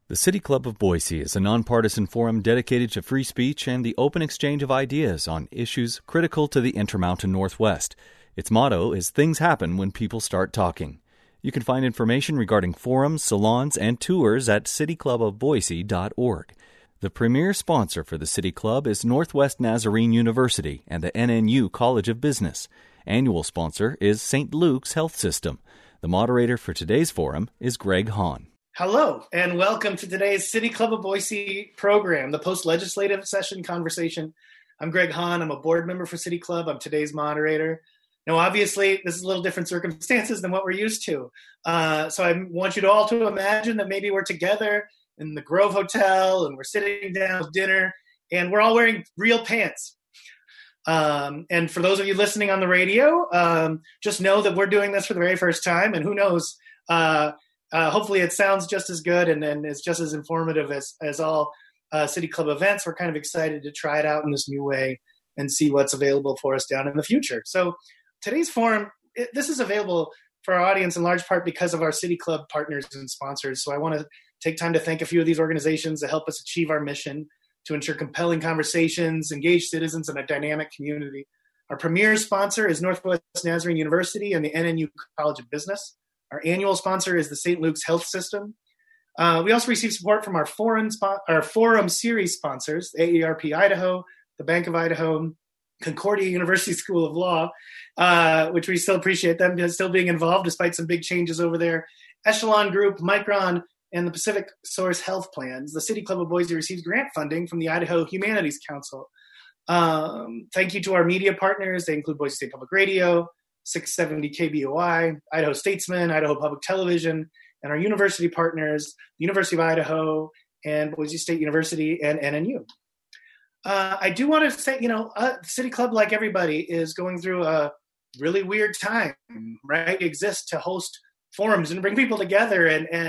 The City Club of Boise is a nonpartisan forum dedicated to free speech and the open exchange of ideas on issues critical to the Intermountain Northwest. Its motto is "Things happen when people start talking." You can find information regarding forums, salons, and tours at cityclubofboise.org. The premier sponsor for the City Club is Northwest Nazarene University and the NNU College of Business. Annual sponsor is St. Luke's Health System. The moderator for today's forum is Greg Hahn. Hello, and welcome to today's City Club of Boise program, the post-legislative session conversation. I'm Greg Hahn. I'm a board member for City Club. I'm today's moderator. Now, obviously, this is a little different circumstances than what we're used to. So I want you all to imagine that maybe we're together in the Grove Hotel, and we're sitting down with dinner, and we're all wearing real pants. And for those of you listening on the radio, just know that we're doing this for the very first time, and who knows, hopefully it sounds just as good and is just as informative as all City Club events. We're kind of excited to try it out in this new way and see what's available for us down in the future. So today's forum, this is available for our audience in large part because of our City Club partners and sponsors. So I want to take time to thank a few of these organizations that help us achieve our mission to ensure compelling conversations, engage citizens in a dynamic community. Our premier sponsor is Northwest Nazarene University and the NNU College of Business. Our annual sponsor is the St. Luke's Health System. We also receive support from our forum series sponsors, AARP Idaho, the Bank of Idaho, Concordia University School of Law, which we still appreciate them still being involved despite some big changes over there, Echelon Group, Micron, and the Pacific Source Health Plans. The City Club of Boise receives grant funding from the Idaho Humanities Council. Thank you to our media partners. They include Boise State Public Radio, 670 KBOI, Idaho Statesman, Idaho Public Television, and our university partners, the University of Idaho and Boise State University and NNU. I do want to say, City Club, like everybody, is going through a really weird time, right? It exists to host forums and bring people together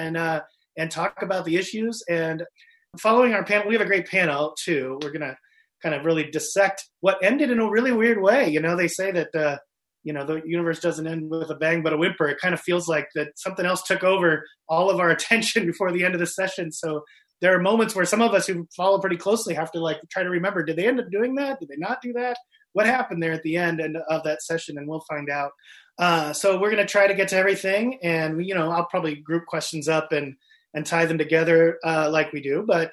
and talk about the issues. And following our panel, we have a great panel too. We're going to kind of really dissect what ended in a really weird way. They say that the universe doesn't end with a bang but a whimper. It kind of feels like that something else took over all of our attention before the end of the session. So there are moments where some of us who follow pretty closely have to try to remember, did they end up doing that? Did they not do that? What happened there at the end of that session? And we'll find out. So we're going to try to get to everything. And, I'll probably group questions up and tie them together like we do. But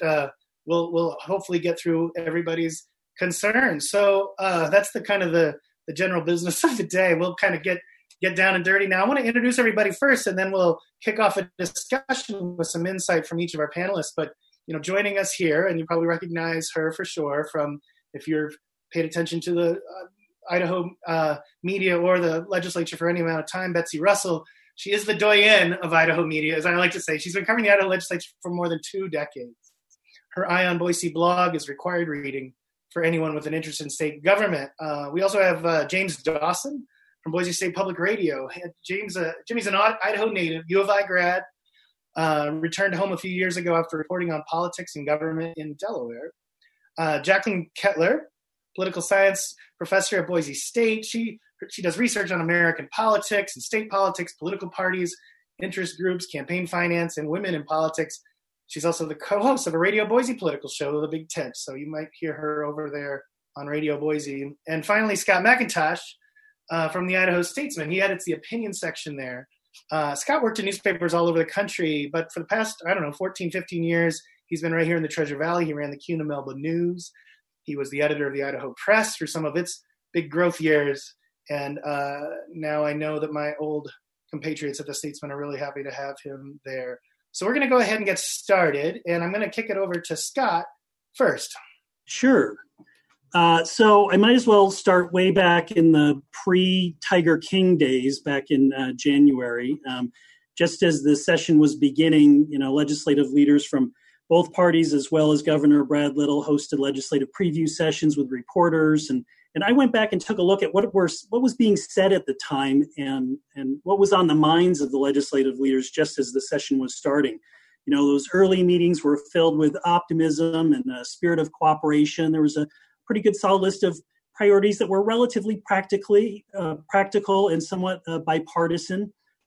we'll hopefully get through everybody's concerns. So that's the kind of the general business of the day. We'll kind of get down and dirty now. I want to introduce everybody first, and then we'll kick off a discussion with some insight from each of our panelists. But, joining us here, and you probably recognize her for sure from if you've paid attention to the Idaho media or the legislature for any amount of time, Betsy Russell. She is the doyenne of Idaho media, as I like to say. She's been covering the Idaho legislature for more than 2 decades. Her Eye on Boise blog is required reading for anyone with an interest in state government. We also have James Dawson from Boise State Public Radio. Jimmy's an Idaho native, U of I grad, returned home a few years ago after reporting on politics and government in Delaware. Jacqueline Kettler, political science professor at Boise State. She does research on American politics and state politics, political parties, interest groups, campaign finance, and women in politics. She's also the co-host of a Radio Boise political show, The Big Tent. So you might hear her over there on Radio Boise. And finally, Scott McIntosh from the Idaho Statesman. He edits the opinion section there. Scott worked in newspapers all over the country, but for the past, 14, 15 years, he's been right here in the Treasure Valley. He ran the Cuna-Melba News. He was the editor of the Idaho Press through some of its big growth years. And now I know that my old compatriots at the Statesman are really happy to have him there. So we're going to go ahead and get started, and I'm going to kick it over to Scott first. Sure. So I might as well start way back in the pre-Tiger King days back in January. Just as the session was beginning, legislative leaders from both parties, as well as Governor Brad Little, hosted legislative preview sessions with reporters. And I went back and took a look at what was being said at the time and what was on the minds of the legislative leaders just as the session was starting. Those early meetings were filled with optimism and a spirit of cooperation. There was a pretty good solid list of priorities that were relatively practical and somewhat bipartisan.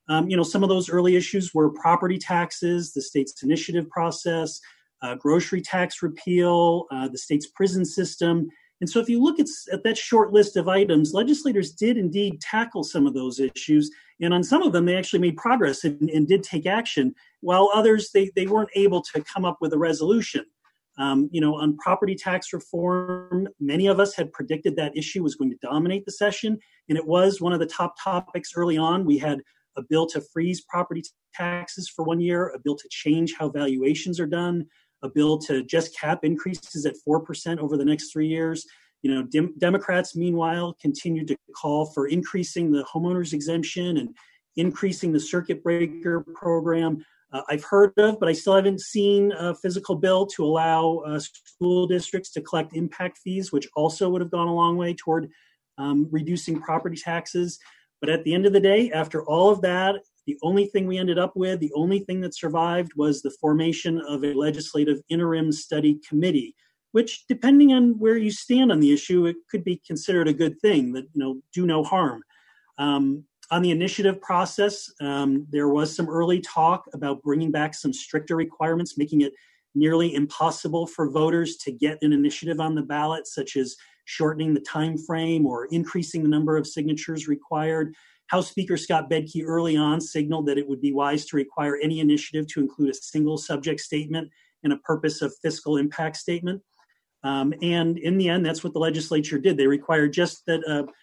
Some of those early issues were property taxes, the state's initiative process, grocery tax repeal, the state's prison system. And so if you look at that short list of items, legislators did indeed tackle some of those issues. And on some of them, they actually made progress and did take action, while others, they weren't able to come up with a resolution. On property tax reform, many of us had predicted that issue was going to dominate the session. And it was one of the top topics early on. We had a bill to freeze property taxes for 1 year, a bill to change how valuations are done, a bill to just cap increases at 4% over the next 3 years. Democrats, meanwhile, continued to call for increasing the homeowners exemption and increasing the circuit breaker program. I've heard of, but I still haven't seen a physical bill to allow school districts to collect impact fees, which also would have gone a long way toward reducing property taxes. But at the end of the day, after all of that, the only thing we ended up with, the only thing that survived was the formation of a legislative interim study committee, which, depending on where you stand on the issue, it could be considered a good thing, that, do no harm. On the initiative process, there was some early talk about bringing back some stricter requirements, making it nearly impossible for voters to get an initiative on the ballot, such as shortening the time frame or increasing the number of signatures required. House Speaker Scott Bedke early on signaled that it would be wise to require any initiative to include a single subject statement and a purpose of fiscal impact statement. And in the end, that's what the legislature did. They required just that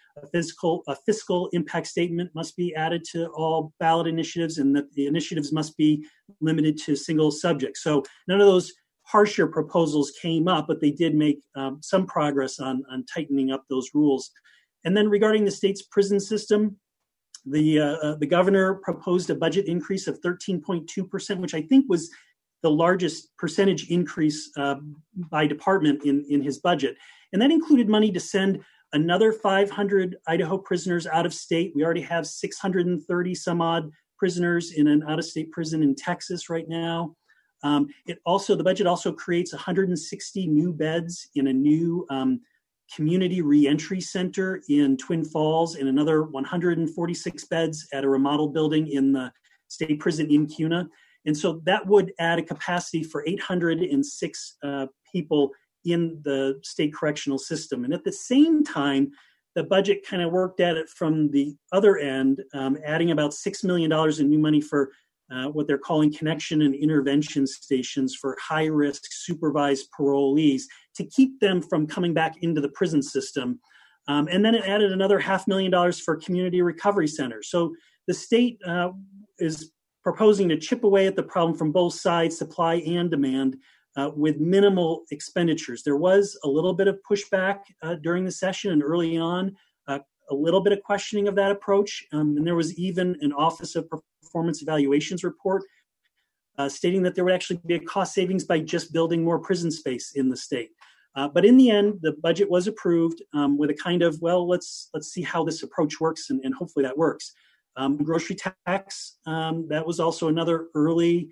a fiscal impact statement must be added to all ballot initiatives, and that the initiatives must be limited to single subjects. So none of those harsher proposals came up, but they did make some progress on tightening up those rules. And then regarding the state's prison system, the governor proposed a budget increase of 13.2%, which I think was the largest percentage increase by department in his budget. And that included money to send another 500 Idaho prisoners out of state. We already have 630 some odd prisoners in an out-of-state prison in Texas right now. The budget also creates 160 new beds in a new community reentry center in Twin Falls, and another 146 beds at a remodeled building in the state prison in Kuna. And so that would add a capacity for 806 people in the state correctional system. And at the same time, the budget kind of worked at it from the other end, adding about $6 million in new money for what they're calling connection and intervention stations for high-risk supervised parolees to keep them from coming back into the prison system. And then it added another $500,000 for community recovery centers. So the state is proposing to chip away at the problem from both sides, supply and demand, with minimal expenditures. There was a little bit of pushback during the session and early on, a little bit of questioning of that approach. And there was even an Office of Performance Evaluations report stating that there would actually be a cost savings by just building more prison space in the state. But in the end, the budget was approved with a kind of, well, let's see how this approach works, and hopefully that works. Grocery tax, that was also another early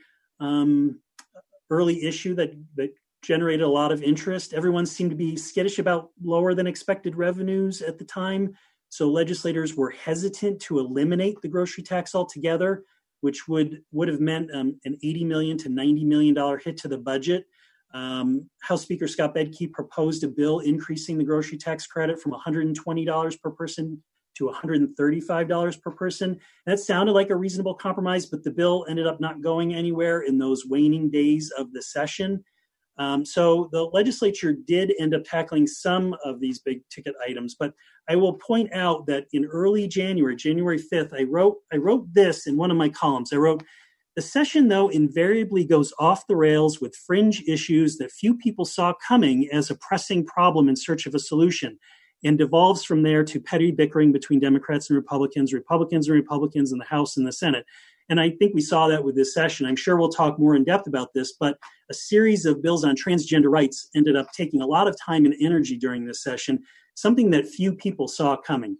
issue that generated a lot of interest. Everyone seemed to be skittish about lower than expected revenues at the time. So legislators were hesitant to eliminate the grocery tax altogether, which would have meant an $80 million to $90 million hit to the budget. House Speaker Scott Bedke proposed a bill increasing the grocery tax credit from $120 per person to $135 per person. That sounded like a reasonable compromise, but the bill ended up not going anywhere in those waning days of the session. So the legislature did end up tackling some of these big ticket items, but I will point out that in early January 5th, I wrote this in one of my columns. I wrote, "The session, though, invariably goes off the rails with fringe issues that few people saw coming as a pressing problem in search of a solution, and devolves from there to petty bickering between Democrats and Republicans in the House and the Senate." And I think we saw that with this session. I'm sure we'll talk more in depth about this, but a series of bills on transgender rights ended up taking a lot of time and energy during this session, something that few people saw coming.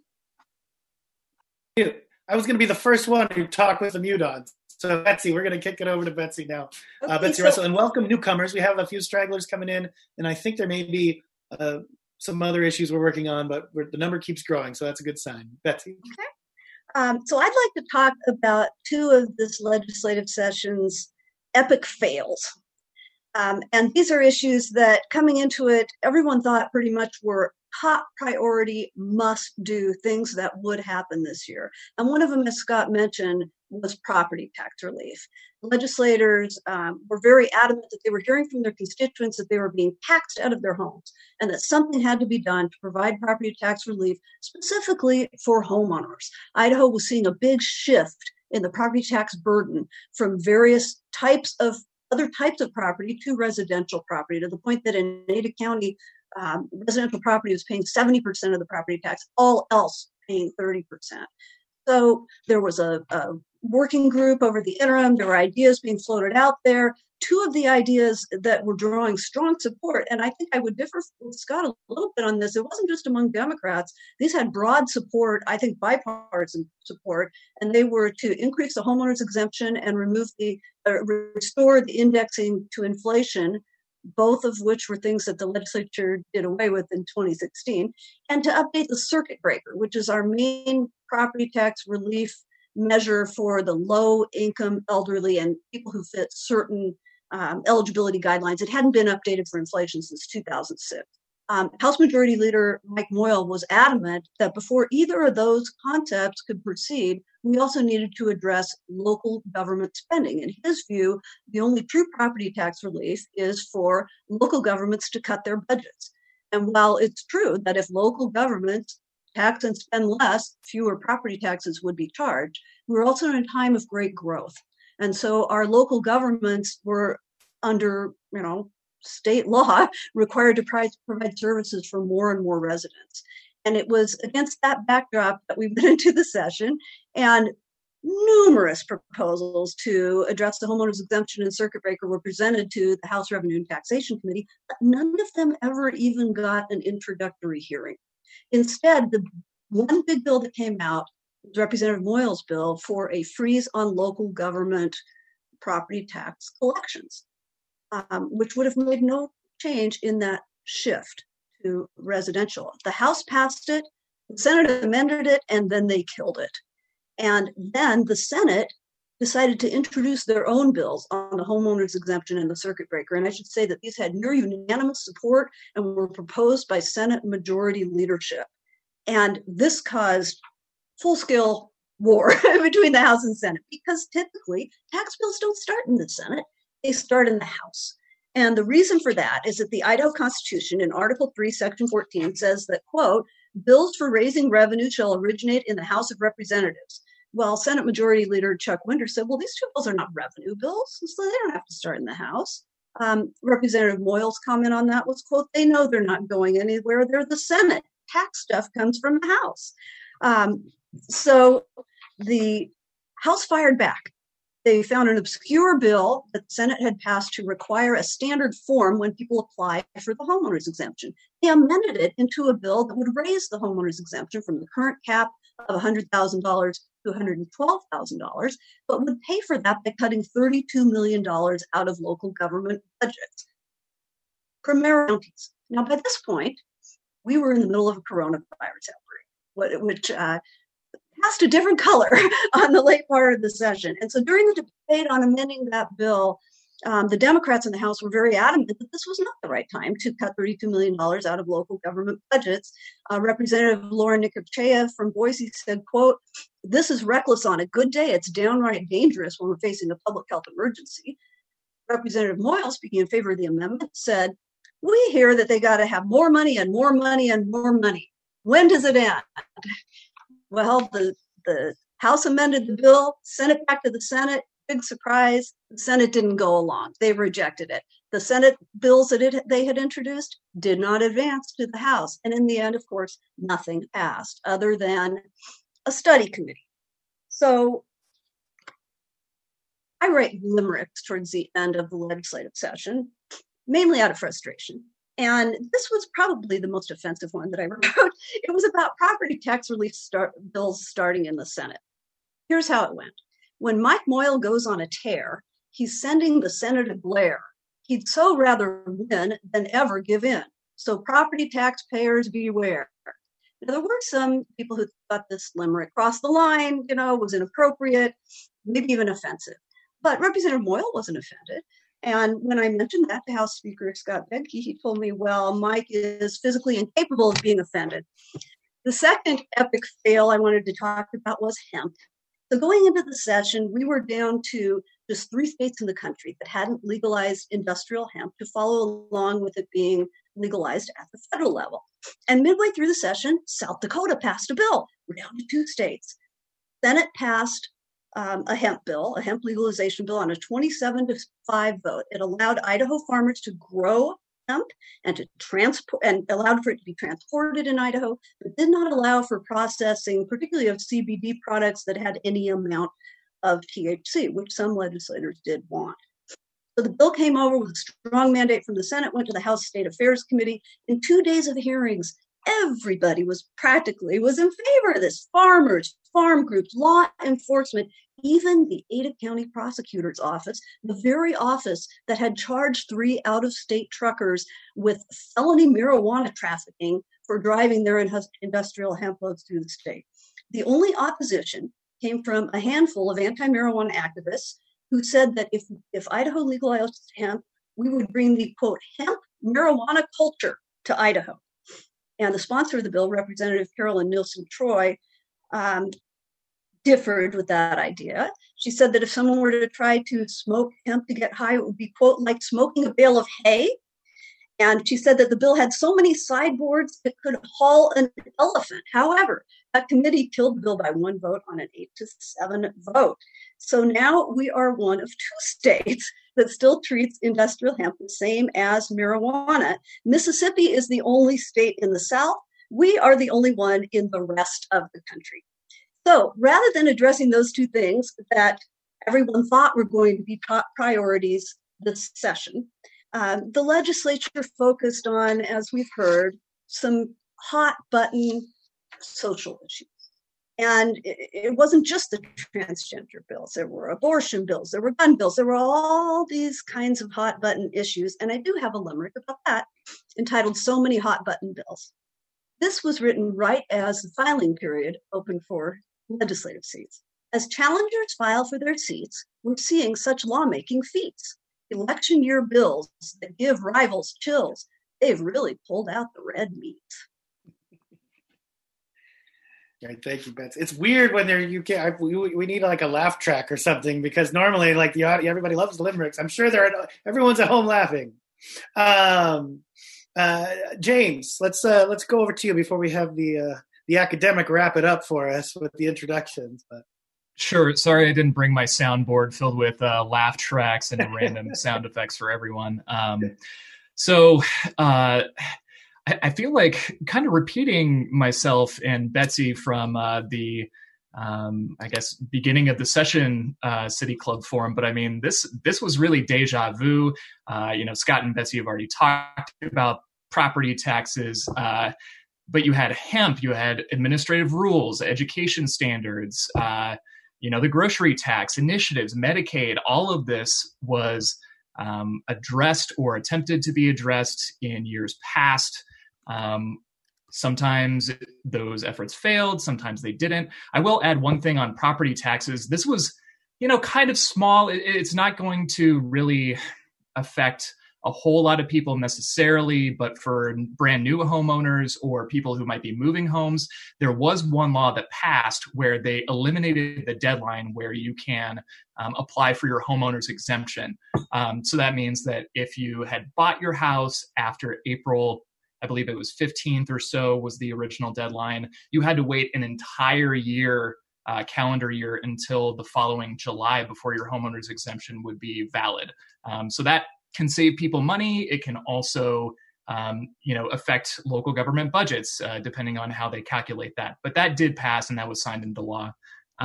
I was going to be the first one to talk with the mute on. So Betsy, we're going to kick it over to Betsy now. Okay, Betsy Russell, and welcome newcomers. We have a few stragglers coming in, and I think there may be some other issues we're working on, but the number keeps growing, so that's a good sign. Betsy. Okay. So I'd like to talk about two of this legislative session's epic fails. And these are issues that coming into it, everyone thought pretty much were top priority, must do things that would happen this year. And one of them, as Scott mentioned, was property tax relief. Legislators were very adamant that they were hearing from their constituents that they were being taxed out of their homes and that something had to be done to provide property tax relief specifically for homeowners. Idaho was seeing a big shift in the property tax burden from various other types of property to residential property, to the point that in Ada County, residential property was paying 70% of the property tax, all else paying 30%. So there was a working group over the interim. There were ideas being floated out there. Two of the ideas that were drawing strong support, and I think I would differ with Scott a little bit on this, it wasn't just among Democrats. These had broad support, I think bipartisan support, and they were to increase the homeowners exemption and restore the indexing to inflation, both of which were things that the legislature did away with in 2016, and to update the circuit breaker, which is our main property tax relief measure for the low income elderly and people who fit certain eligibility guidelines. It hadn't been updated for inflation since 2006. House Majority Leader Mike Moyle was adamant that before either of those concepts could proceed, we also needed to address local government spending. In his view, the only true property tax relief is for local governments to cut their budgets. And while it's true that if local governments tax and spend less, fewer property taxes would be charged, we're also in a time of great growth. And so our local governments were under, state law required to provide services for more and more residents. And it was against that backdrop that we went into the session, and numerous proposals to address the homeowners exemption and circuit breaker were presented to the House Revenue and Taxation Committee, but none of them ever even got an introductory hearing. Instead, the one big bill that came out was Representative Moyle's bill for a freeze on local government property tax collections, which would have made no change in that shift to residential. The House passed it, the Senate amended it, and then they killed it. And then the Senate decided to introduce their own bills on the homeowners exemption and the circuit breaker. And I should say that these had near unanimous support and were proposed by Senate majority leadership. And this caused full-scale war between the House and Senate, because typically tax bills don't start in the Senate, they start in the House. And the reason for that is that the Idaho Constitution in Article 3, Section 14 says that, quote, bills for raising revenue shall originate in the House of Representatives. Well, Senate Majority Leader Chuck Winter said, well, these two bills are not revenue bills, so they don't have to start in the House. Representative Moyle's comment on that was, quote, they know they're not going anywhere. They're the Senate. Tax stuff comes from the House. So the House fired back. They found an obscure bill that the Senate had passed to require a standard form when people apply for the homeowners exemption. They amended it into a bill that would raise the homeowners exemption from the current cap of $100,000 to $112,000, but would pay for that by cutting $32 million out of local government budgets. Premier counties. Now, by this point, we were in the middle of a coronavirus outbreak, which cast a different color on the late part of the session. And so during the debate on amending that bill, the Democrats in the House were very adamant that this was not the right time to cut $32 million out of local government budgets. Representative Laura Necochea from Boise said, quote, this is reckless on a good day. It's downright dangerous when we're facing a public health emergency. Representative Moyle, speaking in favor of the amendment, said, we hear that they got to have more money and more money and more money. When does it end? Well, the House amended the bill, sent it back to the Senate. Big surprise, the Senate didn't go along. They rejected it. The Senate bills that they had introduced did not advance to the House. And in the end, of course, nothing passed other than a study committee. So I write limericks towards the end of the legislative session, mainly out of frustration. And this was probably the most offensive one that I wrote. It was about property tax relief bills starting in the Senate. Here's how it went. When Mike Moyle goes on a tear, he's sending the Senate a glare. He'd so rather win than ever give in. So property taxpayers beware. Now, there were some people who thought this limerick crossed the line, was inappropriate, maybe even offensive. But Representative Moyle wasn't offended. And when I mentioned that to House Speaker Scott Bedke, he told me, well, Mike is physically incapable of being offended. The second epic fail I wanted to talk about was hemp. So going into the session, we were down to just 3 states in the country that hadn't legalized industrial hemp to follow along with it being legalized at the federal level. And midway through the session, South Dakota passed a bill. We're down to 2 states. Senate passed a hemp legalization bill on a 27-5 vote. It allowed Idaho farmers to grow hemp and to transport, and allowed for it to be transported in Idaho, but did not allow for processing, particularly of CBD products that had any amount of THC, which some legislators did want. So the bill came over with a strong mandate from the Senate, went to the House State Affairs Committee. In 2 days of hearings, everybody was in favor of this. Farmers, farm groups, law enforcement, even the Ada County Prosecutor's Office, the very office that had charged 3 out-of-state truckers with felony marijuana trafficking for driving their industrial hemp loads through the state. The only opposition came from a handful of anti-marijuana activists who said that if Idaho legalized hemp, we would bring the, quote, hemp marijuana culture to Idaho. And the sponsor of the bill, Representative Carolyn Nielsen Troy, differed with that idea. She said that if someone were to try to smoke hemp to get high, it would be, quote, like smoking a bale of hay. And she said that the bill had so many sideboards it could haul an elephant. However, that committee killed the bill by 1 vote on an 8-7 vote. So now we are one of 2 states that still treats industrial hemp the same as marijuana. Mississippi is the only state in the South. We are the only one in the rest of the country. So rather than addressing those 2 things that everyone thought were going to be top priorities this session, the legislature focused on, as we've heard, some hot button social issues. And it wasn't just the transgender bills. There were abortion bills, there were gun bills, there were all these kinds of hot button issues. And I do have a limerick about that entitled So Many Hot Button Bills. This was written right as the filing period opened for legislative seats. As challengers file for their seats, we're seeing such lawmaking feats. Election year bills that give rivals chills. They've really pulled out the red meat. Right, thank you, Betsy. It's weird when we need like a laugh track or something, because normally like everybody loves limericks. I'm sure everyone's at home laughing. James, let's go over to you before we have the academic wrap it up for us with the introductions. But sure. Sorry, I didn't bring my soundboard filled with laugh tracks and random sound effects for everyone. I feel like kind of repeating myself and Betsy from the beginning of the session City Club Forum. But I mean, this was really deja vu. Scott and Betsy have already talked about property taxes, but you had hemp, you had administrative rules, education standards, the grocery tax, initiatives, Medicaid. All of this was addressed or attempted to be addressed in years past. Sometimes those efforts failed, sometimes they didn't. I will add one thing on property taxes. This was, kind of small. It's not going to really affect a whole lot of people necessarily, but for brand new homeowners or people who might be moving homes, there was one law that passed where they eliminated the deadline where you can apply for your homeowner's exemption. So that means that if you had bought your house after April, I believe it was 15th or so was the original deadline, you had to wait an entire year, calendar year, until the following July before your homeowner's exemption would be valid. So that can save people money. It can also, affect local government budgets, depending on how they calculate that. But that did pass, and that was signed into law.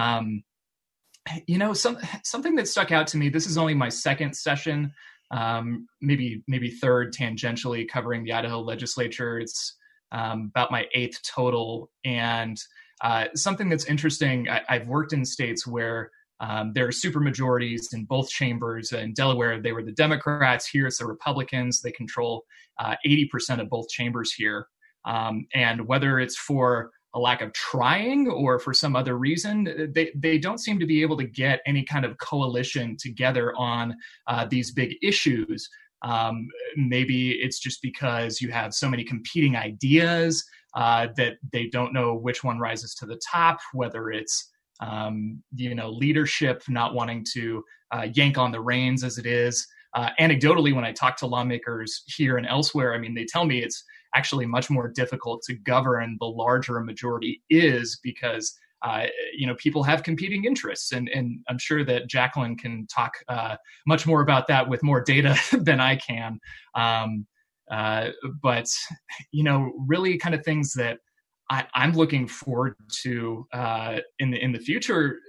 Something that stuck out to me, this is only my second session, maybe third tangentially covering the Idaho legislature. It's about my 8th total. And something that's interesting, I've worked in states where there are supermajorities in both chambers. In Delaware, they were the Democrats. Here, it's the Republicans. They control 80% of both chambers here. And whether it's for a lack of trying or for some other reason, they don't seem to be able to get any kind of coalition together on these big issues. Maybe it's just because you have so many competing ideas that they don't know which one rises to the top, whether it's leadership not wanting to yank on the reins as it is. Anecdotally, when I talk to lawmakers here and elsewhere, I mean, they tell me it's actually much more difficult to govern the larger a majority is because people have competing interests, and I'm sure that Jacqueline can talk much more about that with more data than I can. But really kind of things that I'm looking forward to in the future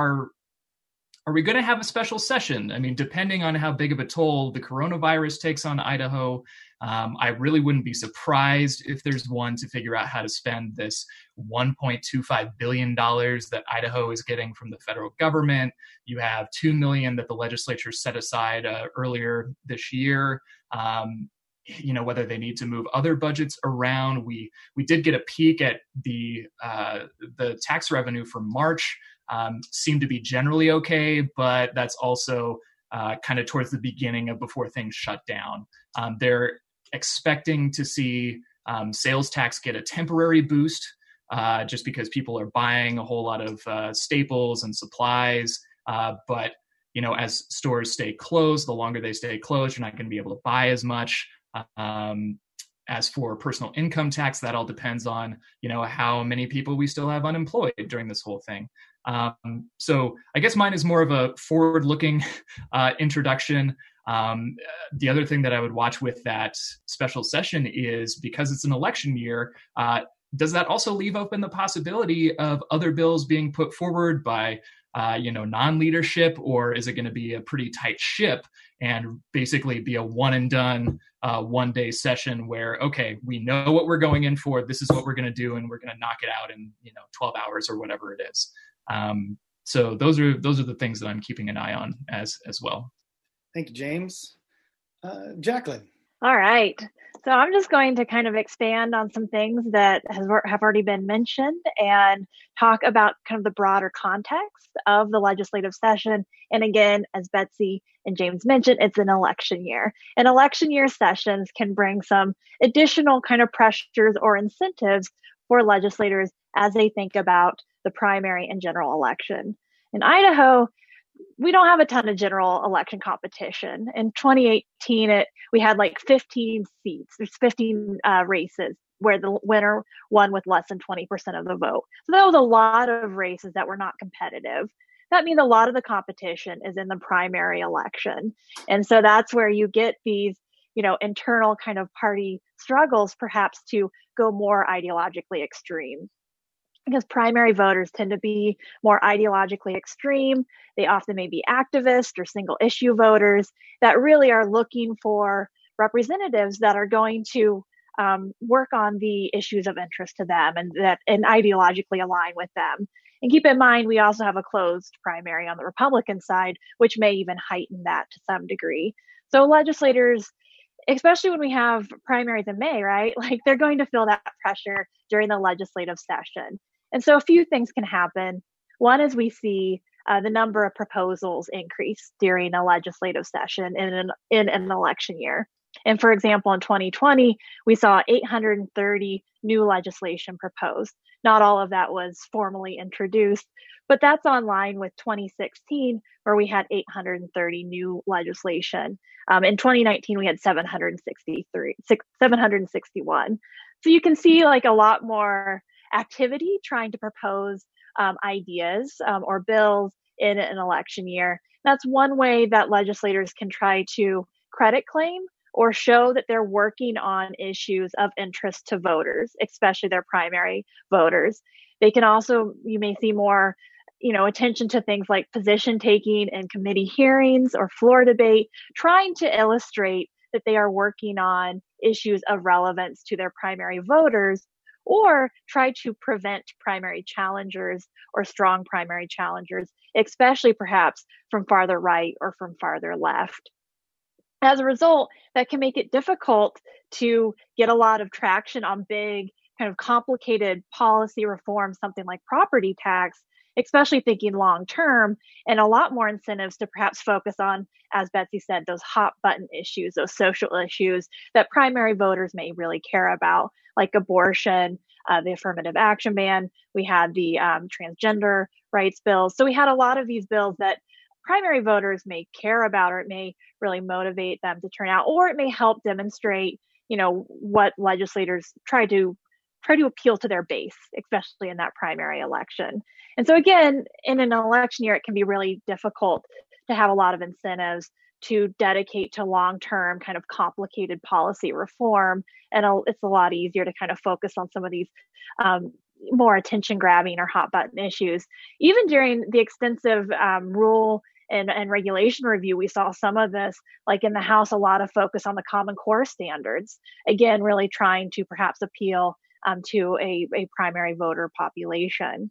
are we going to have a special session? I mean, depending on how big of a toll the coronavirus takes on Idaho, I really wouldn't be surprised if there's one to figure out how to spend this $1.25 billion that Idaho is getting from the federal government. You have $2 million that the legislature set aside earlier this year. Whether they need to move other budgets around. We did get a peek at the tax revenue for March. Seemed to be generally okay, but that's also kind of towards the beginning of before things shut down. They're expecting to see sales tax get a temporary boost just because people are buying a whole lot of staples and supplies. But as stores stay closed, the longer they stay closed, you're not going to be able to buy as much. As for personal income tax, that all depends on, how many people we still have unemployed during this whole thing. So I guess mine is more of a forward-looking introduction. The other thing that I would watch with that special session is, because it's an election year, does that also leave open the possibility of other bills being put forward by non-leadership, or is it going to be a pretty tight ship and basically be a one and done one-day session where, okay, we know what we're going in for, this is what we're going to do, and we're going to knock it out in 12 hours or whatever it is. So those are the things that I'm keeping an eye on as well. Thank you, James. Jacqueline. All right. So I'm just going to kind of expand on some things that have already been mentioned and talk about kind of the broader context of the legislative session. And again, as Betsy and James mentioned, it's an election year. And election year sessions can bring some additional kind of pressures or incentives for legislators as they think about the primary and general election. In Idaho, we don't have a ton of general election competition. In 2018, we had like 15 seats. There's 15 races where the winner won with less than 20% of the vote. So that was a lot of races that were not competitive. That means a lot of the competition is in the primary election. And so that's where you get these, internal kind of party struggles, perhaps to go more ideologically extreme. Because primary voters tend to be more ideologically extreme. They often may be activist or single issue voters that really are looking for representatives that are going to work on the issues of interest to them and ideologically align with them. And keep in mind, we also have a closed primary on the Republican side, which may even heighten that to some degree. So legislators, especially when we have primaries in May, right? Like they're going to feel that pressure during the legislative session. And so a few things can happen. One is we see the number of proposals increase during a legislative session in an election year. And for example, in 2020, we saw 830 new legislation proposed. Not all of that was formally introduced, but that's on line with 2016, where we had 830 new legislation. In 2019, we had 761. So you can see like a lot more activity trying to propose ideas or bills in an election year. That's one way that legislators can try to credit claim or show that they're working on issues of interest to voters, especially their primary voters. They can also, you may see more, attention to things like position taking in committee hearings or floor debate, trying to illustrate that they are working on issues of relevance to their primary voters, or try to prevent primary challengers or strong primary challengers, especially perhaps from farther right or from farther left. As a result, that can make it difficult to get a lot of traction on big, kind of complicated policy reforms, something like property tax, especially thinking long term, and a lot more incentives to perhaps focus on, as Betsy said, those hot button issues, those social issues that primary voters may really care about, like abortion, the affirmative action ban. We had the transgender rights bills. So we had a lot of these bills that primary voters may care about, or it may really motivate them to turn out, or it may help demonstrate, what legislators try to appeal to their base, especially in that primary election. And so again, in an election year, it can be really difficult to have a lot of incentives to dedicate to long-term kind of complicated policy reform. And it's a lot easier to kind of focus on some of these more attention-grabbing or hot-button issues. Even during the extensive rule and regulation review, we saw some of this, like in the House, a lot of focus on the Common Core standards, again, really trying to perhaps appeal to a primary voter population.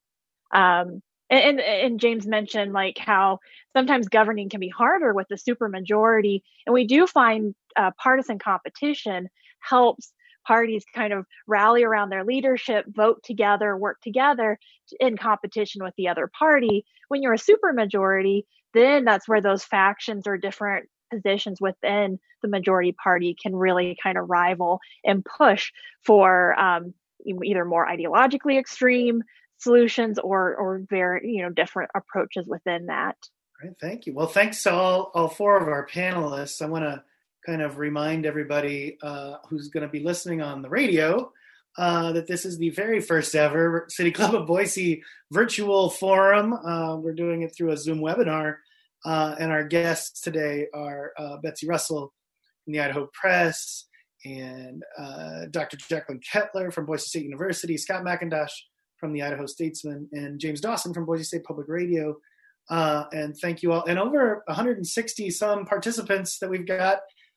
And James mentioned like how sometimes governing can be harder with the supermajority, and we do find partisan competition helps parties kind of rally around their leadership, vote together, work together in competition with the other party. When you're a supermajority, then that's where those factions or different positions within the majority party can really kind of rival and push for either more ideologically extreme solutions or very different approaches within that. Great, thank you. Well, thanks to all four of our panelists. I want to kind of remind everybody who's going to be listening on the radio that this is the very first ever City Club of Boise virtual forum. We're doing it through a Zoom webinar, and our guests today are Betsy Russell from the Idaho Press, and Dr. Jacqueline Kettler from Boise State University, Scott McIntosh from the Idaho Statesman, and James Dawson from Boise State Public Radio. And thank you all. And over 160 some participants that we've got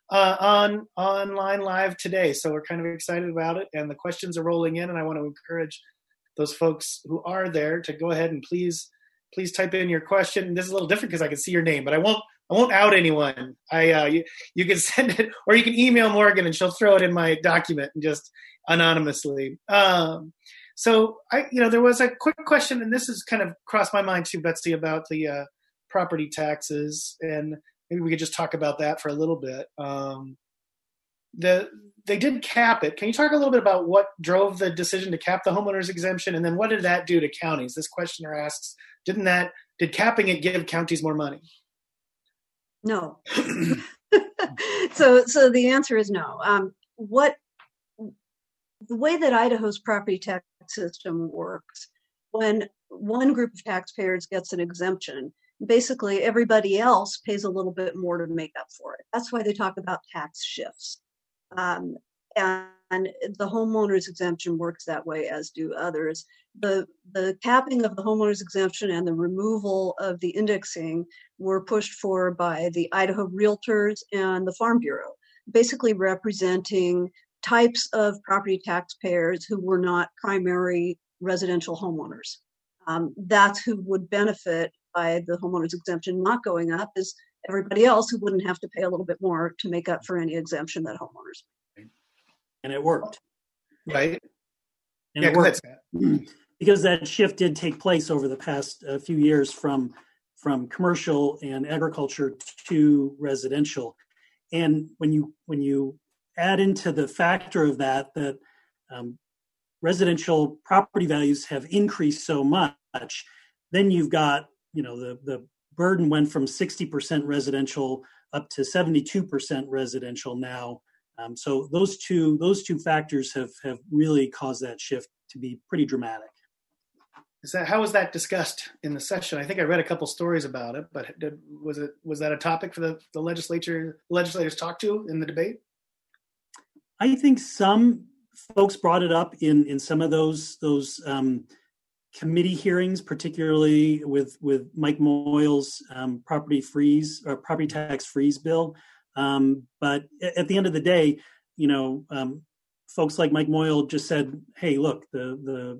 online live today. So we're kind of excited about it, and the questions are rolling in, and I want to encourage those folks who are there to go ahead and please type in your question. This is a little different because I can see your name, but I won't out anyone. You can send it, or you can email Morgan and she'll throw it in my document and just anonymously. So there was a quick question, and this has kind of crossed my mind too, Betsy, about the property taxes, and maybe we could just talk about that for a little bit. They did cap it. Can you talk a little bit about what drove the decision to cap the homeowners exemption, and then what did that do to counties? This questioner asks, did capping it give counties more money? No. So the answer is no. The way that Idaho's property tax system works, when one group of taxpayers gets an exemption, basically everybody else pays a little bit more to make up for it. That's why they talk about tax shifts. And the homeowners exemption works that way, as do others. The capping of the homeowners exemption and the removal of the indexing were pushed for by the Idaho Realtors and the Farm Bureau, basically representing types of property taxpayers who were not primary residential homeowners. That's who would benefit by the homeowners exemption not going up, is everybody else who wouldn't have to pay a little bit more to make up for any exemption that homeowners paid. And it worked. Right. And it worked because that shift did take place over the past few years from commercial and agriculture to residential. And when you add into the factor of that residential property values have increased so much, then you've got, the burden went from 60% residential up to 72% residential now. So those two factors have really caused that shift to be pretty dramatic. How was that discussed in the session? I think I read a couple stories about it, but was that a topic for the legislators talked to in the debate? I think some folks brought it up in some of those committee hearings, particularly with Mike Moyle's property tax freeze bill. But at the end of the day, folks like Mike Moyle just said, "Hey, look, the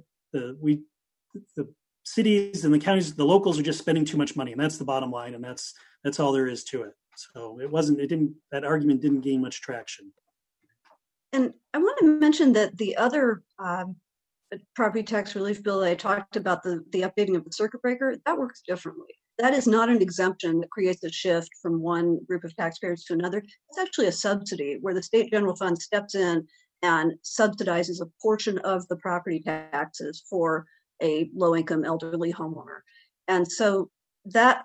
cities and the counties, the locals are just spending too much money, and that's the bottom line, and that's all there is to it." So that argument didn't gain much traction. And I want to mention that the other property tax relief bill that I talked about, the updating of the circuit breaker, that works differently. That is not an exemption that creates a shift from one group of taxpayers to another. It's actually a subsidy where the state general fund steps in and subsidizes a portion of the property taxes for a low-income elderly homeowner. And so that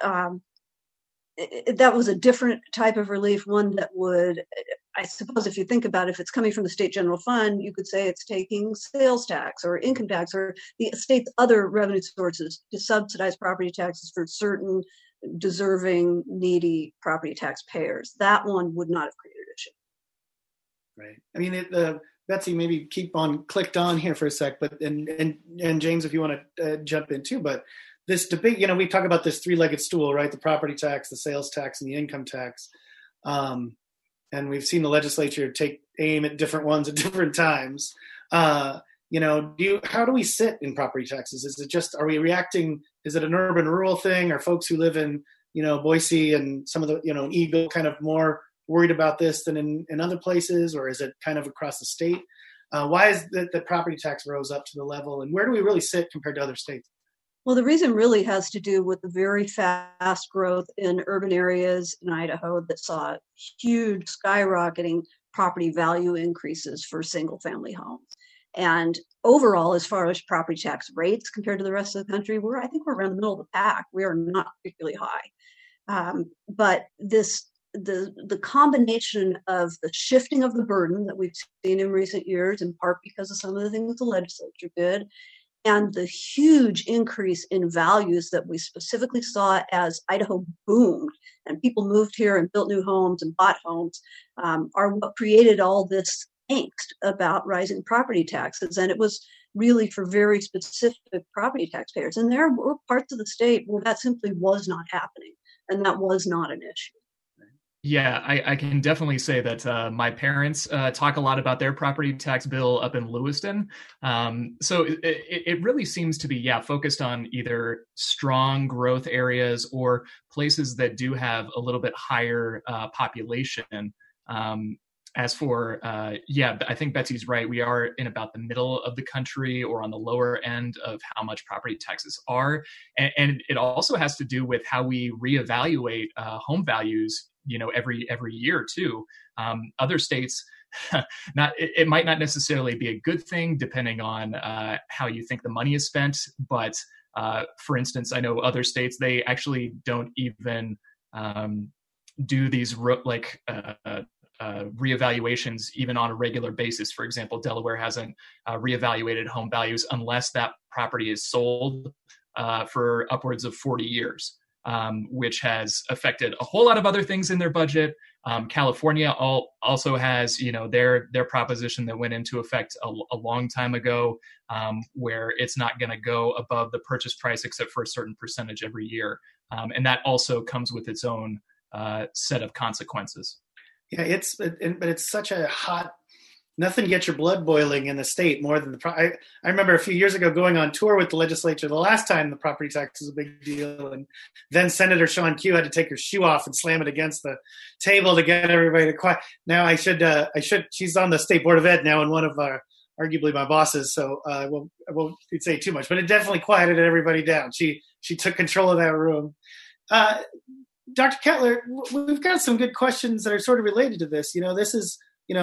was a different type of relief, one that would, I suppose, if you think about it, if it's coming from the state general fund, you could say it's taking sales tax or income tax or the state's other revenue sources to subsidize property taxes for certain deserving, needy property taxpayers. That one would not have created an issue. Right. I mean, Betsy, maybe clicked on here for a sec, but and James, if you want to jump in too, but this debate, we talk about this three-legged stool, right? The property tax, the sales tax, and the income tax. And we've seen the legislature take aim at different ones at different times. How do we sit in property taxes? Is it just, are we reacting? Is it an urban-rural thing? Are folks who live in, Boise and some of the, Eagle kind of more worried about this than in other places? Or is it kind of across the state? Why is the property tax rose up to the level? And where do we really sit compared to other states? Well, the reason really has to do with the very fast growth in urban areas in Idaho that saw huge skyrocketing property value increases for single family homes. And overall, as far as property tax rates compared to the rest of the country, I think we're around the middle of the pack. We are not particularly high. But the combination of the shifting of the burden that we've seen in recent years, in part because of some of the things the legislature did, and the huge increase in values that we specifically saw as Idaho boomed and people moved here and built new homes and bought homes, are what created all this angst about rising property taxes. And it was really for very specific property taxpayers. And there were parts of the state where that simply was not happening, and that was not an issue. Yeah, I can definitely say that my parents talk a lot about their property tax bill up in Lewiston. So it really seems to be, focused on either strong growth areas or places that do have a little bit higher population. As for, I think Betsy's right. We are in about the middle of the country or on the lower end of how much property taxes are. And it also has to do with how we reevaluate home values every year too. Other states, it might not necessarily be a good thing depending on how you think the money is spent. But for instance, I know other states, they actually don't even do these reevaluations even on a regular basis. For example, Delaware hasn't reevaluated home values unless that property is sold for upwards of 40 years. Which has affected a whole lot of other things in their budget. California also has, their proposition that went into effect a long time ago, where it's not going to go above the purchase price except for a certain percentage every year. And that also comes with its own set of consequences. Yeah, but it's such a hot. Nothing gets your blood boiling in the state more than I remember a few years ago going on tour with the legislature the last time the property tax was a big deal, and then Senator Sean Q had to take her shoe off and slam it against the table to get everybody to quiet. Now I should. She's on the state board of ed now, and one of arguably my bosses. So I won't say too much, but it definitely quieted everybody down. She took control of that room. Dr. Kettler, we've got some good questions that are sort of related to this. This is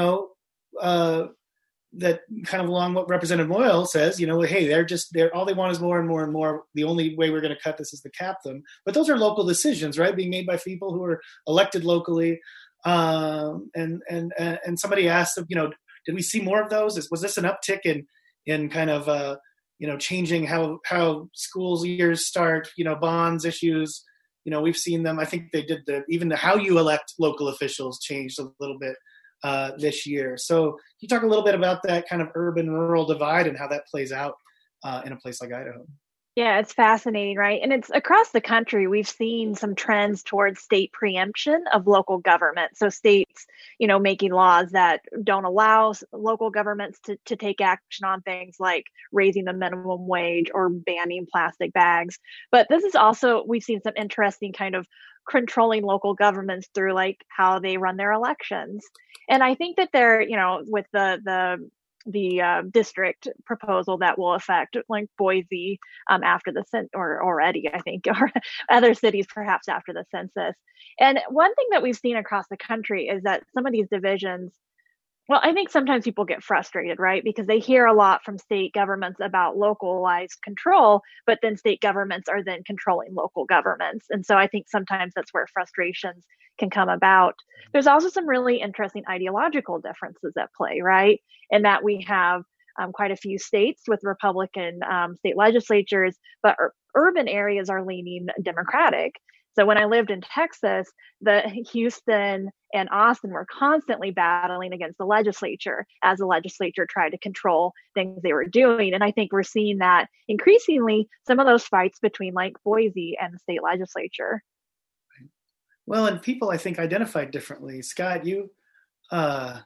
that kind of along what Representative Moyle says, hey, they're all they want is more and more and more. The only way we're going to cut this is to cap them. But those are local decisions, right? Being made by people who are elected locally. And somebody asked, did we see more of those? Was this an uptick in kind of, changing how schools years start, bonds issues? We've seen them. I think they did even how you elect local officials changed a little bit this year. So can you talk a little bit about that kind of urban-rural divide and how that plays out in a place like Idaho? Yeah, it's fascinating, right? And it's across the country. We've seen some trends towards state preemption of local government. So states, making laws that don't allow local governments to take action on things like raising the minimum wage or banning plastic bags. But this is also, we've seen some interesting kind of controlling local governments through like how they run their elections. And I think that they're, with the district proposal that will affect like Boise after the or already, I think, or other cities perhaps after the census. And one thing that we've seen across the country is that some of these divisions, well, I think sometimes people get frustrated, right? Because they hear a lot from state governments about localized control, but then state governments are then controlling local governments. And so I think sometimes that's where frustrations can come about. There's also some really interesting ideological differences at play, right? In that we have quite a few states with Republican state legislatures, but urban areas are leaning Democratic. So when I lived in Texas, the Houston and Austin were constantly battling against the legislature as the legislature tried to control things they were doing. And I think we're seeing that increasingly, some of those fights between like Boise and the state legislature. Well, and people, I think, identified differently. Scott, I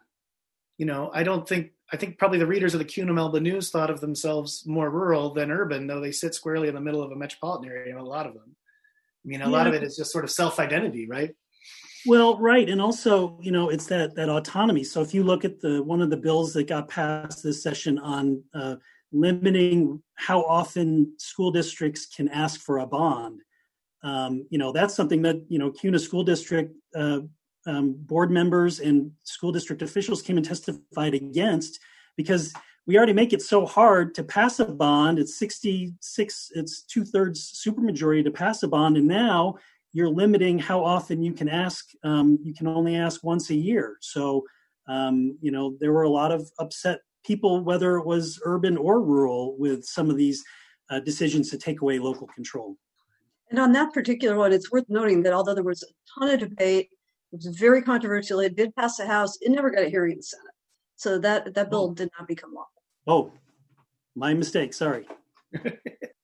think probably the readers of the Cunham-Elba News thought of themselves more rural than urban, though they sit squarely in the middle of a metropolitan area, a lot of them. I mean, a lot of it is just sort of self-identity, right? Well, right. And also, it's that autonomy. So if you look at one of the bills that got passed this session on limiting how often school districts can ask for a bond, that's something that, CUNA School District board members and school district officials came and testified against, because we already make it so hard to pass a bond. It's 66, it's 2/3 supermajority to pass a bond. And now you're limiting how often you can ask. You can only ask once a year. So, there were a lot of upset people, whether it was urban or rural, with some of these decisions to take away local control. And on that particular one, it's worth noting that although there was a ton of debate, it was very controversial, it did pass the House, it never got a hearing in the Senate. So that bill did not become law. Oh, my mistake. Sorry. That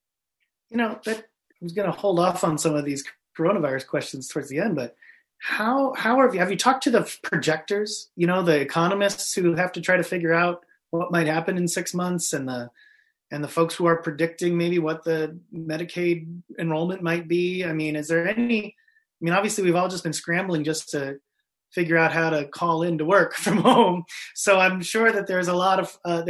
I was going to hold off on some of these coronavirus questions towards the end, but how have you talked to the projectors, the economists who have to try to figure out what might happen in 6 months, and the folks who are predicting maybe what the Medicaid enrollment might be? I mean, is there obviously we've all just been scrambling just to figure out how to call in to work from home. So I'm sure that there is a lot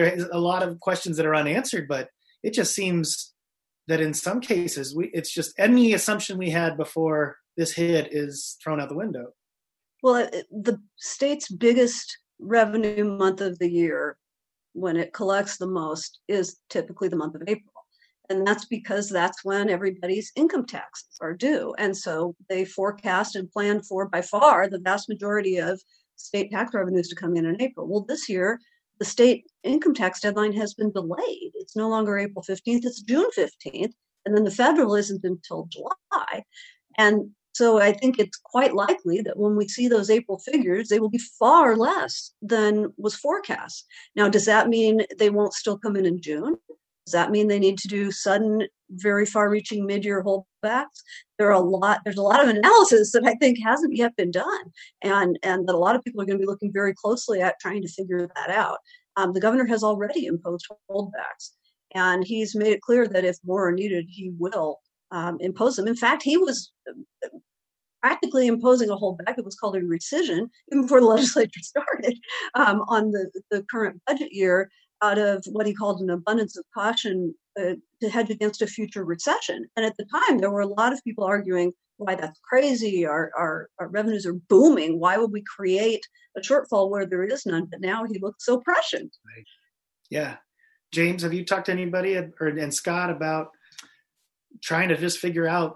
of questions that are unanswered, but it just seems that in some cases it's just any assumption we had before this hit is thrown out the window. Well, the state's biggest revenue month of the year, when it collects the most, is typically the month of April. And that's because that's when everybody's income taxes are due. And so they forecast and plan for, by far, the vast majority of state tax revenues to come in April. Well, this year, the state income tax deadline has been delayed. It's no longer April 15th, it's June 15th. And then the federal isn't until July. And so I think it's quite likely that when we see those April figures, they will be far less than was forecast. Now, does that mean they won't still come in June? Does that mean they need to do sudden, very far-reaching mid-year holdbacks? There's a lot of analysis that I think hasn't yet been done, and that a lot of people are going to be looking very closely at trying to figure that out. The governor has already imposed holdbacks, and he's made it clear that if more are needed, he will impose them. In fact, he was practically imposing a holdback. It was called a rescission even before the legislature started on the current budget year, out of what he called an abundance of caution to hedge against a future recession. And at the time, there were a lot of people arguing, why, that's crazy. Our revenues are booming. Why would we create a shortfall where there is none? But now he looks so prescient. Right. Yeah. James, have you talked to anybody and Scott about trying to just figure out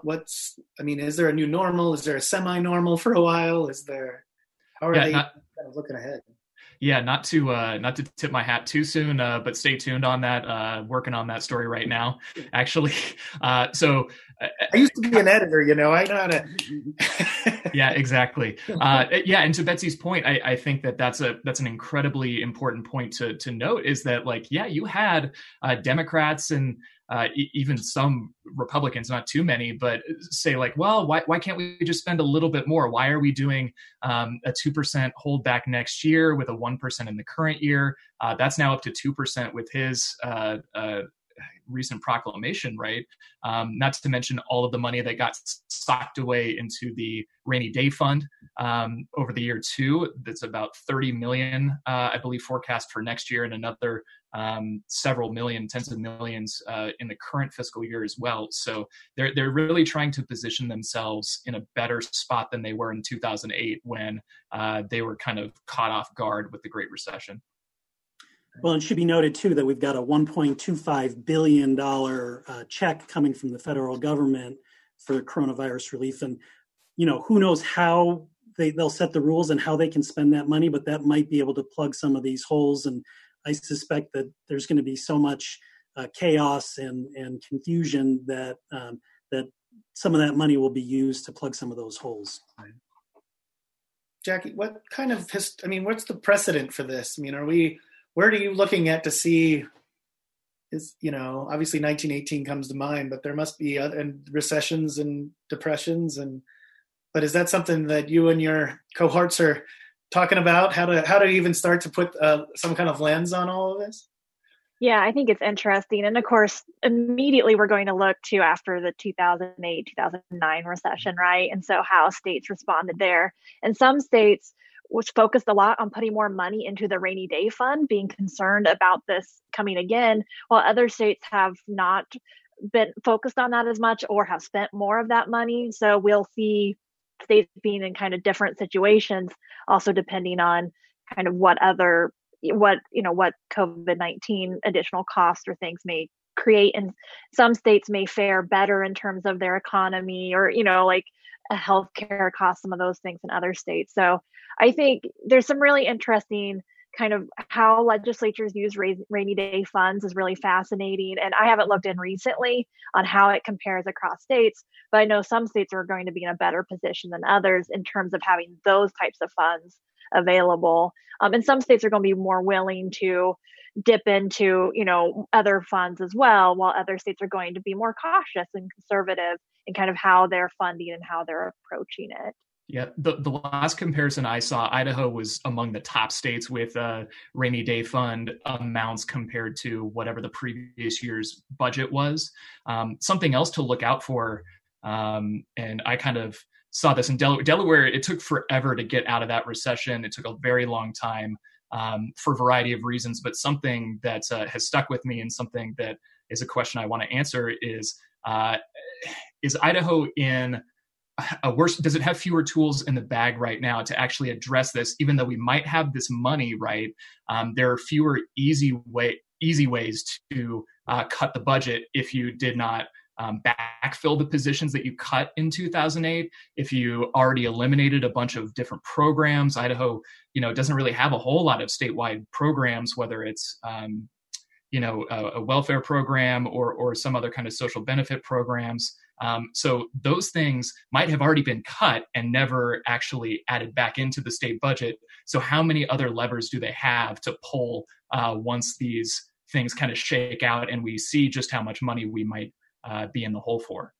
is there a new normal? Is there a semi-normal for a while? How are they kind of looking ahead? Yeah, not to tip my hat too soon, but stay tuned on that. Working on that story right now, actually. I used to be an editor, I know how to. Yeah, exactly. And to Betsy's point, I think that's an incredibly important point to note, is that you had Democrats and even some Republicans, not too many, but say like, well, why can't we just spend a little bit more? Why are we doing a 2% holdback next year with a 1% in the current year? That's now up to 2% with his recent proclamation, right? Not to mention all of the money that got socked away into the rainy day fund over the year too. That's about 30 million, I believe, forecast for next year, and another several million, tens of millions in the current fiscal year as well. So they're really trying to position themselves in a better spot than they were in 2008 when they were kind of caught off guard with the Great Recession. Well, it should be noted, too, that we've got a $1.25 billion check coming from the federal government for coronavirus relief. And, who knows how they'll set the rules and how they can spend that money, but that might be able to plug some of these holes. And I suspect that there's going to be so much chaos and confusion that that some of that money will be used to plug some of those holes. Jackie, what kind of what's the precedent for this? Where are you looking at to see? Obviously 1918 comes to mind, but there must be other recessions and depressions, but is that something that you and your cohorts are talking about? How to even start to put some kind of lens on all of this? Yeah, I think it's interesting. And of course, immediately we're going to look to after the 2008, 2009 recession, right? And so how states responded there. And some states was focused a lot on putting more money into the rainy day fund, being concerned about this coming again, while other states have not been focused on that as much or have spent more of that money. So we'll see states being in kind of different situations, also depending on kind of what COVID-19 additional costs or things may create. And some states may fare better in terms of their economy or, like a healthcare cost, some of those things in other states. So I think there's some really interesting kind of how legislatures use rainy day funds is really fascinating. And I haven't looked in recently on how it compares across states, but I know some states are going to be in a better position than others in terms of having those types of funds available. And some states are going to be more willing to dip into, other funds as well, while other states are going to be more cautious and conservative in kind of how they're funding and how they're approaching it. Yeah, the last comparison I saw, Idaho was among the top states with rainy day fund amounts compared to whatever the previous year's budget was. Something else to look out for, and I kind of saw this in Delaware. It took forever to get out of that recession. It took a very long time for a variety of reasons, but something that has stuck with me and something that is a question I want to answer is Idaho in a worse, does it have fewer tools in the bag right now to actually address this? Even though we might have this money, right? There are fewer easy ways to cut the budget if you did not backfill the positions that you cut in 2008. If you already eliminated a bunch of different programs, Idaho, doesn't really have a whole lot of statewide programs, whether it's a welfare program or some other kind of social benefit programs. So those things might have already been cut and never actually added back into the state budget. So how many other levers do they have to pull once these things kind of shake out and we see just how much money we might be in the hole for?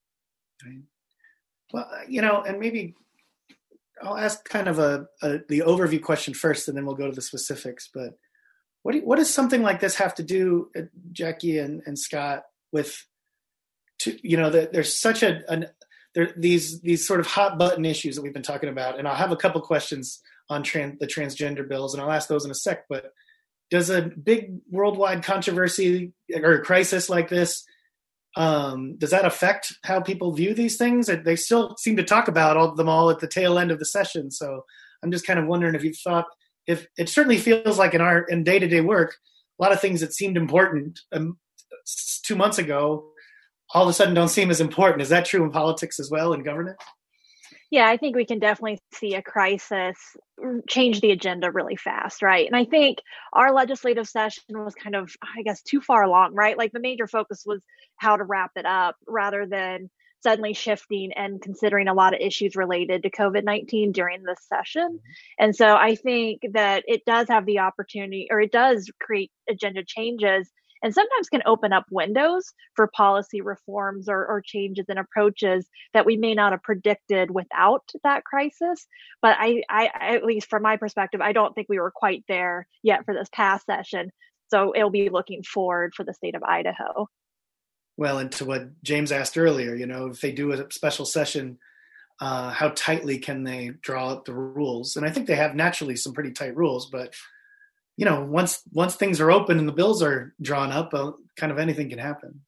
Well, and maybe I'll ask kind of the overview question first, and then we'll go to the specifics. But what does something like this have to do, Jackie and Scott, with there's such these sort of hot button issues that we've been talking about, and I'll have a couple questions on the transgender bills, and I'll ask those in a sec. But does a big worldwide controversy or a crisis like this, does that affect how people view these things? They still seem to talk about them all at the tail end of the session. So I'm just kind of wondering if you thought, if it certainly feels like in day-to-day work, a lot of things that seemed important 2 months ago all of a sudden don't seem as important. Is that true in politics as well, in governance? Yeah, I think we can definitely see a crisis change the agenda really fast, right? And I think our legislative session was kind of, too far along, right? Like the major focus was how to wrap it up rather than suddenly shifting and considering a lot of issues related to COVID-19 during this session. And so I think that it does have the opportunity, or it does create agenda changes and sometimes can open up windows for policy reforms or changes in approaches that we may not have predicted without that crisis. But I, at least from my perspective, I don't think we were quite there yet for this past session. So it'll be looking forward for the state of Idaho. Well, and to what James asked earlier, if they do a special session, how tightly can they draw up the rules? And I think they have naturally some pretty tight rules, but once things are open and the bills are drawn up, kind of anything can happen.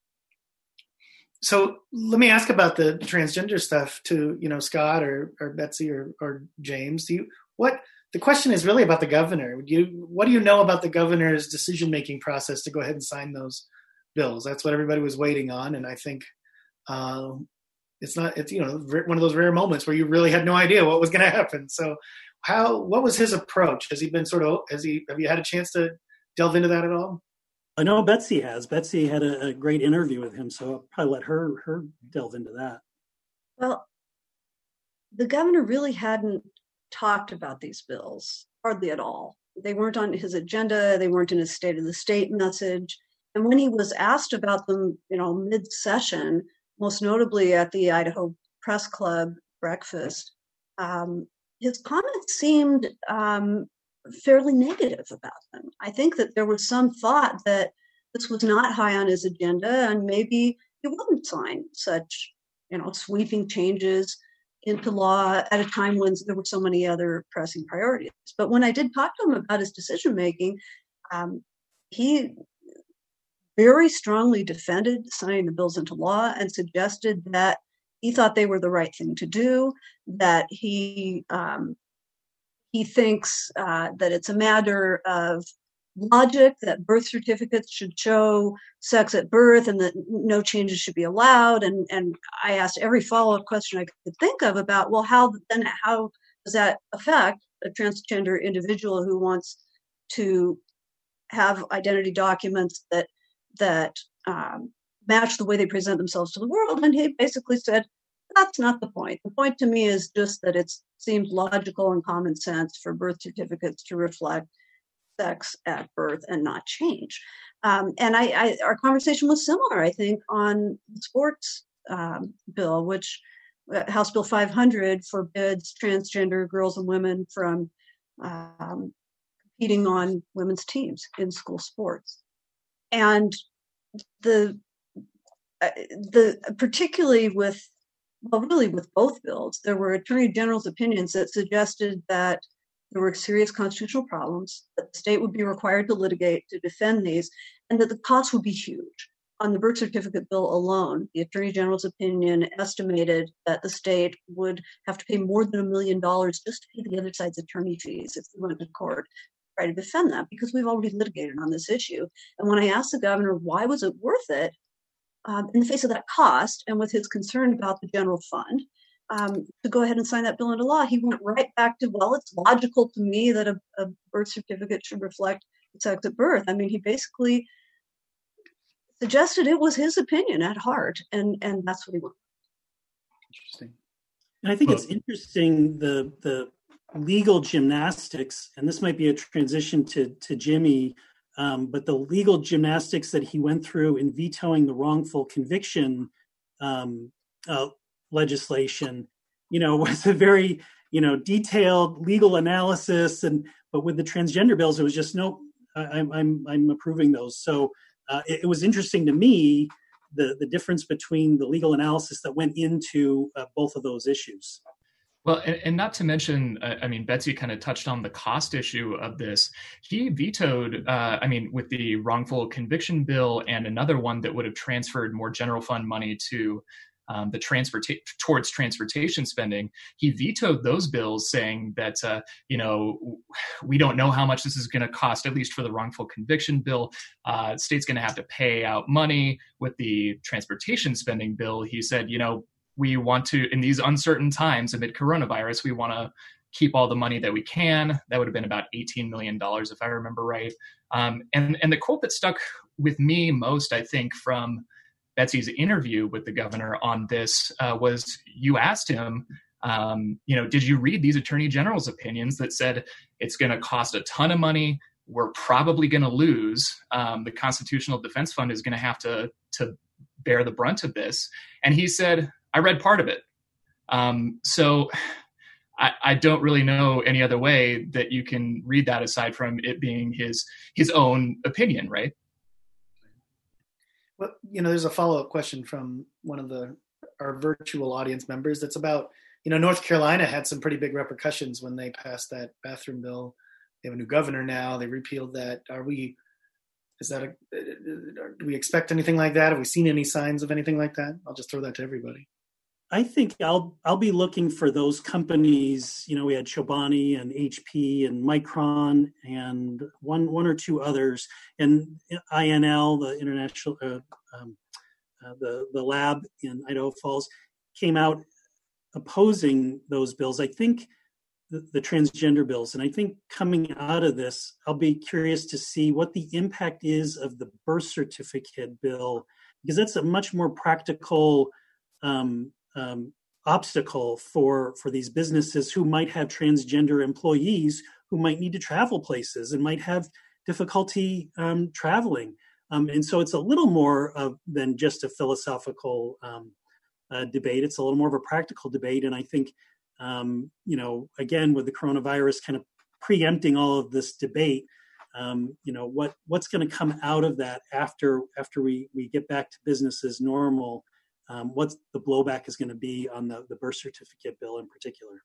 So let me ask about the transgender stuff to Scott or Betsy or James. The question is really about the governor. What do you know about the governor's decision-making process to go ahead and sign those bills? That's what everybody was waiting on, and I think it's one of those rare moments where you really had no idea what was going to happen. So, what was his approach? Have you had a chance to delve into that at all? I know Betsy has. Betsy had a great interview with him, so I'll probably let her delve into that. Well, the governor really hadn't talked about these bills hardly at all. They weren't on his agenda. They weren't in his State of the State message. And when he was asked about them, mid-session, most notably at the Idaho Press Club breakfast, his comments seemed fairly negative about them. I think that there was some thought that this was not high on his agenda, and maybe he wouldn't sign such, sweeping changes into law at a time when there were so many other pressing priorities. But when I did talk to him about his decision-making, he very strongly defended signing the bills into law and suggested that he thought they were the right thing to do, that he thinks that it's a matter of logic, that birth certificates should show sex at birth and that no changes should be allowed. And I asked every follow-up question I could think of about, well, how does that affect a transgender individual who wants to have identity documents that match the way they present themselves to the world? And he basically said, that's not the point. The point to me is just that it seems logical and common sense for birth certificates to reflect sex at birth and not change. And our conversation was similar, I think, on the sports bill, which House Bill 500 forbids transgender girls and women from competing on women's teams in school sports. And particularly with both bills, there were Attorney General's opinions that suggested that there were serious constitutional problems, that the state would be required to litigate to defend these, and that the cost would be huge. On the birth certificate bill alone, the Attorney General's opinion estimated that the state would have to pay more than $1 million just to pay the other side's attorney fees if they went to court to try to defend that, because we've already litigated on this issue. And when I asked the governor why was it worth it, in the face of that cost, and with his concern about the general fund, to go ahead and sign that bill into law, he went right back to, well, it's logical to me that a birth certificate should reflect sex at birth. I mean, he basically suggested it was his opinion at heart, and that's what he wanted. Interesting. And I think it's interesting, the legal gymnastics, and this might be a transition to Jimmy, but the legal gymnastics that he went through in vetoing the wrongful conviction legislation, was a very, detailed legal analysis. But with the transgender bills, it was just no, I'm approving those. So it was interesting to me the difference between the legal analysis that went into both of those issues. Well, and not to mention, Betsy kind of touched on the cost issue of this. He vetoed, with the wrongful conviction bill and another one that would have transferred more general fund money to towards transportation spending. He vetoed those bills, saying that we don't know how much this is going to cost, at least for the wrongful conviction bill. State's going to have to pay out money. With the transportation spending bill, he said, we want to, in these uncertain times amid coronavirus, we want to keep all the money that we can. That would have been about $18 million, if I remember right. And the quote that stuck with me most, I think, from Betsy's interview with the governor on this was, you asked him, did you read these attorney general's opinions that said it's going to cost a ton of money? we're probably going to lose. The Constitutional Defense Fund is going to have to bear the brunt of this. And he said, I read part of it. So I don't really know any other way that you can read that aside from it being his own opinion, right? Well, there's a follow-up question from one of our virtual audience members that's about, North Carolina had some pretty big repercussions when they passed that bathroom bill. They have a new governor now. They repealed that. Do we expect anything like that? Have we seen any signs of anything like that? I'll just throw that to everybody. I think I'll be looking for those companies. We had Chobani and HP and Micron and one or two others, and INL, the international the lab in Idaho Falls, came out opposing those bills. I think the transgender bills, and I think coming out of this, I'll be curious to see what the impact is of the birth certificate bill, because that's a much more practical obstacle for these businesses who might have transgender employees who might need to travel places and might have difficulty traveling. And so it's a little more than just a philosophical debate. It's a little more of a practical debate. And I think, again, with the coronavirus kind of preempting all of this debate, what's going to come out of that after we get back to business as normal. What the blowback is going to be on the birth certificate bill in particular.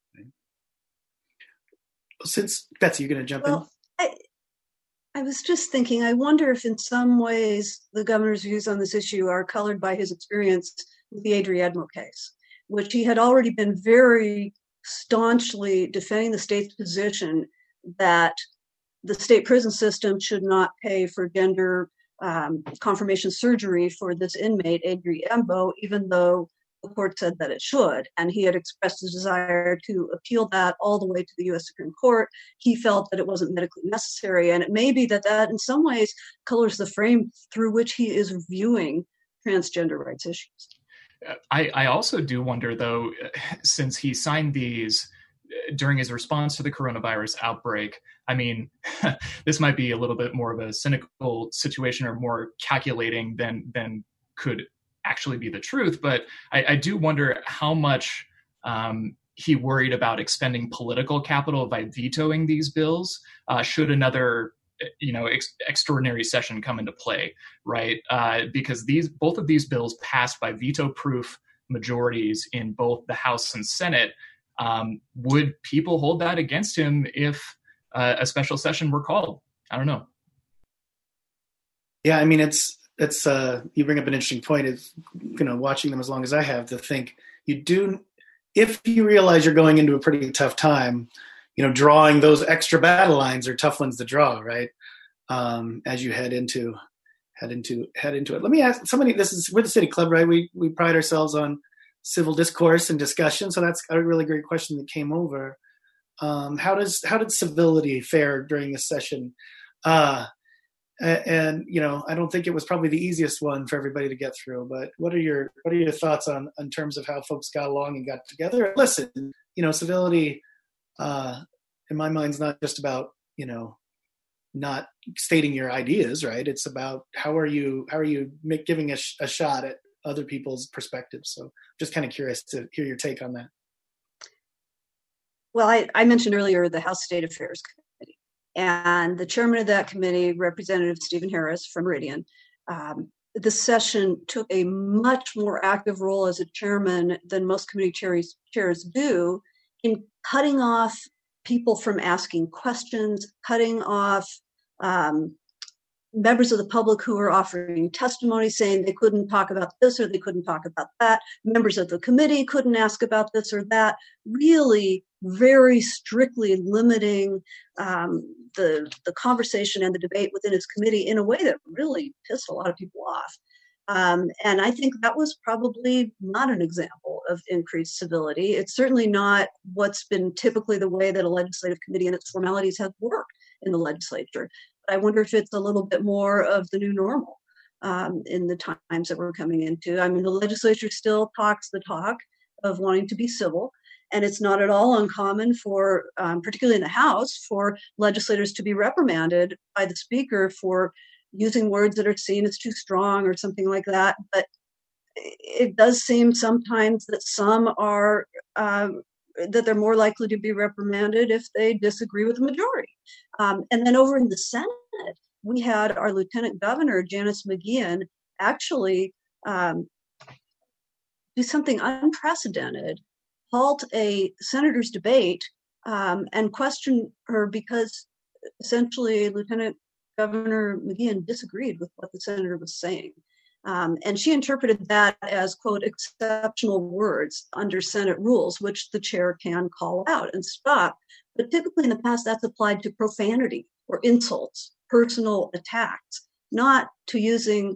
Since Betsy, you're going to jump in? I was just thinking, I wonder if in some ways the governor's views on this issue are colored by his experience with the Adri Edmo case, which he had already been very staunchly defending the state's position that the state prison system should not pay for gender confirmation surgery for this inmate, Adri Edmo, even though the court said that it should. And he had expressed his desire to appeal that all the way to the U.S. Supreme Court. He felt that it wasn't medically necessary. And it may be that in some ways colors the frame through which he is viewing transgender rights issues. I also do wonder, though, since he signed these during his response to the coronavirus outbreak, I mean, this might be a little bit more of a cynical situation or more calculating than could actually be the truth. But I do wonder how much he worried about expending political capital by vetoing these bills should another extraordinary session come into play, right? Because both of these bills passed by veto-proof majorities in both the House and Senate. Would people hold that against him if a special session were called? I don't know. Yeah, I mean, it's you bring up an interesting point. Is watching them as long as I have, to think if you realize you're going into a pretty tough time, drawing those extra battle lines are tough ones to draw, right? As you head into it. Let me ask somebody. We're the City Club, right? We pride ourselves on civil discourse and discussion. So that's a really great question that came over. How did civility fare during this session? And I don't think it was probably the easiest one for everybody to get through. But what are your thoughts on terms of how folks got along and got together? Listen, civility in my mind is not just about not stating your ideas, right? It's about how are you giving a shot at other people's perspectives. So just kind of curious to hear your take on that. Well, I mentioned earlier the House State Affairs Committee, and the chairman of that committee, Representative Stephen Harris from Meridian, the session took a much more active role as a chairman than most committee chairs do in cutting off people from asking questions, cutting off members of the public who were offering testimony saying they couldn't talk about this or they couldn't talk about that. Members of the committee couldn't ask about this or that, really very strictly limiting the conversation and the debate within his committee in a way that really pissed a lot of people off. And I think that was probably not an example of increased civility. It's certainly not what's been typically the way that a legislative committee and its formalities have worked in the legislature. But I wonder if it's a little bit more of the new normal in the times that we're coming into. I mean, the legislature still talks the talk of wanting to be civil. And it's not at all uncommon for, particularly in the House, for legislators to be reprimanded by the Speaker for using words that are seen as too strong or something like that. But it does seem sometimes that some are, that they're more likely to be reprimanded if they disagree with the majority. And then over in the Senate, we had our Lieutenant Governor, Janice McGeachin, actually do something unprecedented, halt a senator's debate and question her because essentially Lieutenant Governor McGeachin disagreed with what the senator was saying. And she interpreted that as, quote, exceptional words under Senate rules, which the chair can call out and stop. But typically in the past, that's applied to profanity or insults, personal attacks, not to using,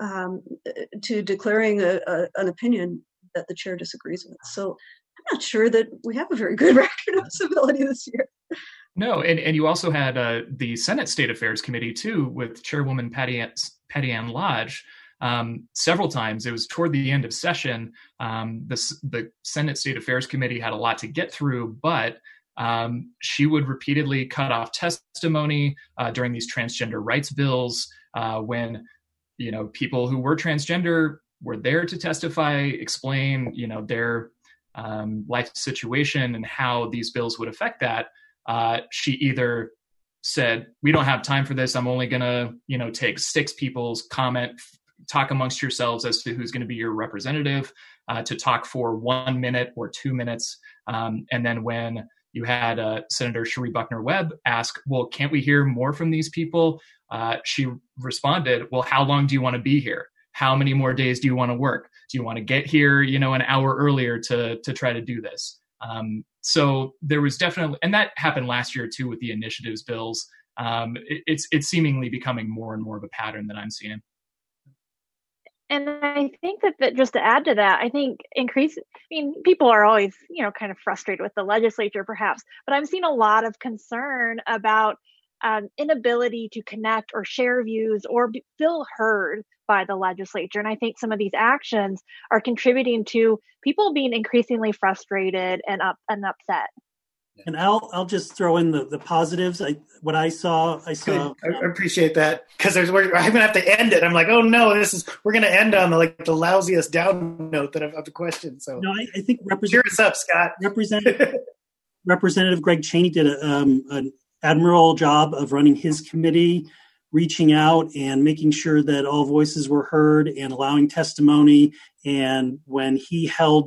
to declaring an opinion that the chair disagrees with. So I'm not sure that we have a very good record of civility this year. No, and you also had the Senate State Affairs Committee, too, with Chairwoman Patty Ann Lodge. Several times, it was toward the end of session, the Senate State Affairs Committee had a lot to get through, but she would repeatedly cut off testimony during these transgender rights bills when, people who were transgender were there to testify, explain, their life situation and how these bills would affect that. She either said, we don't have time for this. I'm only going to, take 6 people's comment, talk amongst yourselves as to who's going to be your representative, to talk for 1 minute or 2 minutes. And then when you had Senator Cherie Buckner-Webb ask, well, can't we hear more from these people? She responded, well, how long do you want to be here? How many more days do you want to work? Do you want to get here, an hour earlier to try to do this? So there was definitely, and that happened last year too with the initiatives bills. It's seemingly becoming more and more of a pattern that I'm seeing. And I think that just to add to that, I think people are always, kind of frustrated with the legislature perhaps, but I'm seeing a lot of concern about inability to connect or share views or feel heard by the legislature. And I think some of these actions are contributing to people being increasingly frustrated and upset. And I'll just throw in the positives. What I saw. Good. I appreciate that because I'm gonna have to end it. I'm like, oh no, we're gonna end on the lousiest down note of the question. So no, I think cheer us up, Scott. Representative Greg Cheney did an admirable job of running his committee, reaching out and making sure that all voices were heard and allowing testimony. And when he held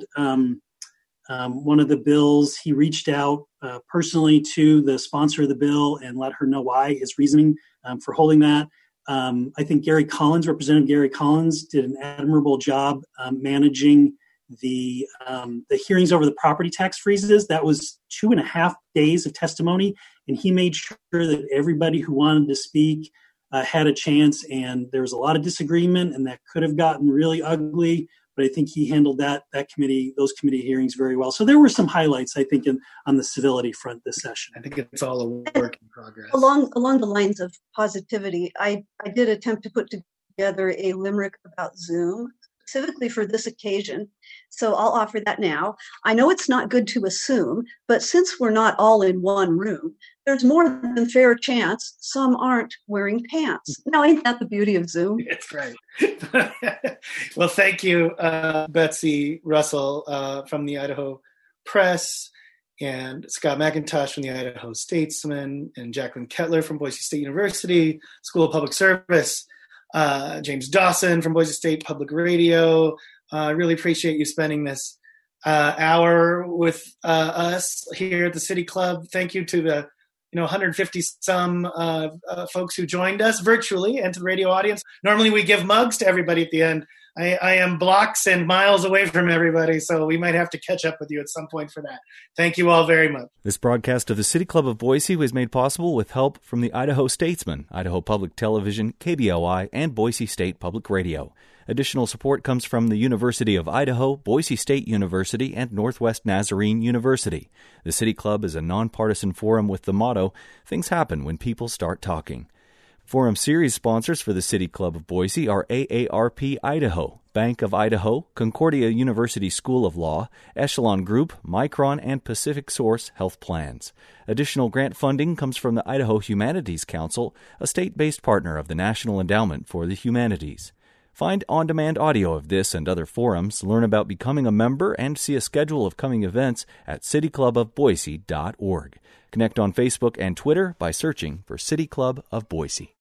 one of the bills, he reached out personally to the sponsor of the bill and let her know why, his reasoning for holding that. I think Representative Gary Collins did an admirable job managing the hearings over the property tax freezes. That was 2.5 days of testimony, and he made sure that everybody who wanted to speak had a chance. And there was a lot of disagreement, and that could have gotten really ugly. But I think he handled those committee hearings very well. So there were some highlights, I think, on the civility front this session. I think it's all a work in progress. Along the lines of positivity, I did attempt to put together a limerick about Zoom, specifically for this occasion. So I'll offer that now. I know it's not good to assume, but since we're not all in one room, there's more than fair chance some aren't wearing pants. Now, ain't that the beauty of Zoom? That's right. Well, thank you, Betsy Russell from the Idaho Press, and Scott McIntosh from the Idaho Statesman, and Jacqueline Kettler from Boise State University School of Public Service, James Dawson from Boise State Public Radio. I really appreciate you spending this hour with us here at the City Club. Thank you to the 150 some folks who joined us virtually, and to the radio audience. Normally we give mugs to everybody at the end. I am blocks and miles away from everybody, so we might have to catch up with you at some point for that. Thank you all very much. This broadcast of the City Club of Boise was made possible with help from the Idaho Statesman, Idaho Public Television, KBLI, and Boise State Public Radio. Additional support comes from the University of Idaho, Boise State University, and Northwest Nazarene University. The City Club is a nonpartisan forum with the motto, "Things happen when people start talking." Forum series sponsors for the City Club of Boise are AARP Idaho, Bank of Idaho, Concordia University School of Law, Echelon Group, Micron, and Pacific Source Health Plans. Additional grant funding comes from the Idaho Humanities Council, a state-based partner of the National Endowment for the Humanities. Find on-demand audio of this and other forums, learn about becoming a member, and see a schedule of coming events at cityclubofboise.org. Connect on Facebook and Twitter by searching for City Club of Boise.